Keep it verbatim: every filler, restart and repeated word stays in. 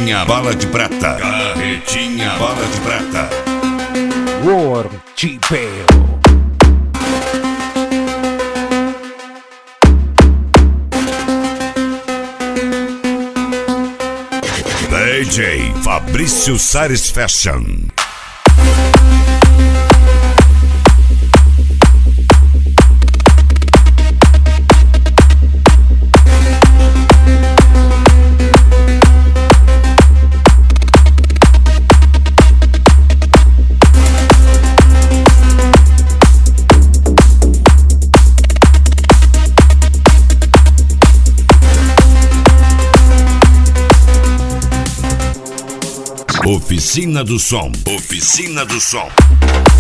Carretinha Bala de Prata. Carretinha Bala de Prata. Roar Chipeo. D J Fabrício Sares Fashion. Oficina do Som. Oficina do Som.